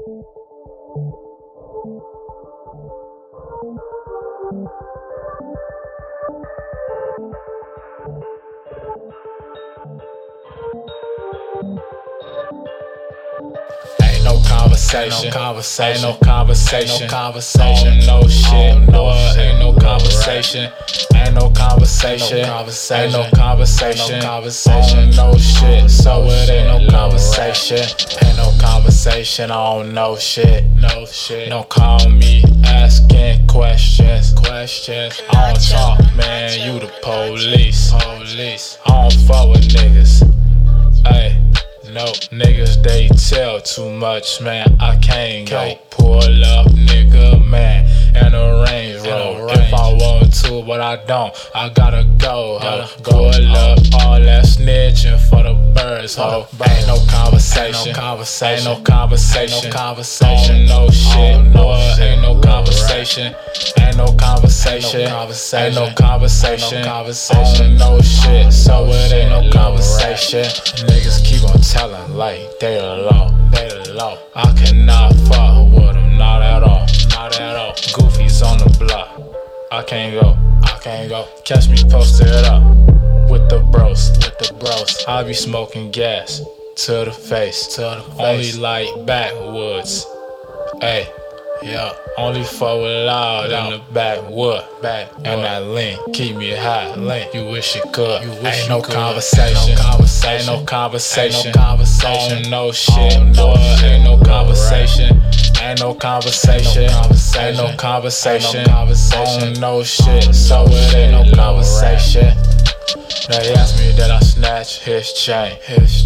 Ain't no conversation, ain't no conversation, ain't no shit, no, ain't no conversation, ain't no conversation, ain't no conversation, no shit, so it ain't no conversation, ain't no conversation, I don't know shit, don't call me asking questions, I don't talk, man, you the police, I don't fuck with niggas, ayy. No, niggas, they tell too much, man. I can't go pull up, nigga, man, in a Range Rover. If I want to, but I don't, I gotta go, pull up all that snitching for the birds, ho. Ain't no conversation, ain't no conversation, no shit, no, ain't no conversation, ain't no conversation, ain't no conversation, no shit, so it ain't no conversation. Niggas keep on telling like they the law, I cannot fuck with them, not at all. Goofy's on the block, I can't go. Catch me posted up with the bros. I be smoking gas to the face. Only like backwoods, ayy. Yeah, only fuck with loud in the backwood, and that lean keep me high. You wish you could. Ain't no conversation, ain't no conversation, no shit, no, ain't no conversation, ain't no conversation, ain't no conversation, no shit, so it ain't no conversation. They ask me that I snatch his chain.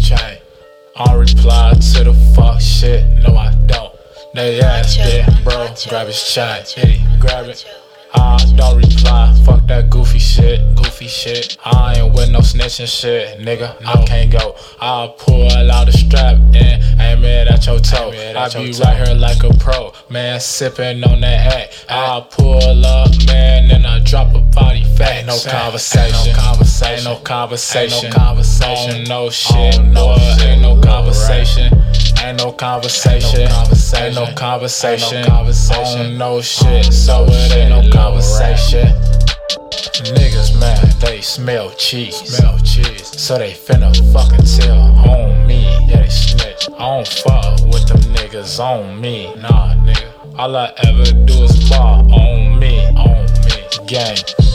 I don't reply to the fuck shit, no I don't. They ask it, bro, grab his chain, grab it. I don't reply, fuck that goofy shit. I ain't with no snitching shit, nigga, I can't go. I'll pull out the strap and aim it at your toe. I be right here like a pro, man, sipping on that act. I'll pull up, man, then I drop a body fat. Ain't no conversation, ain't no conversation, no shit, no, ain't no conversation. Ain't no conversation, ain't no conversation, no shit, so it ain't no conversation. Niggas, man, they smell cheese, so they finna fucking tell on me, yeah, they snitch. I don't fuck with them niggas on me, nah, nigga. All I ever do is ball on me, gang.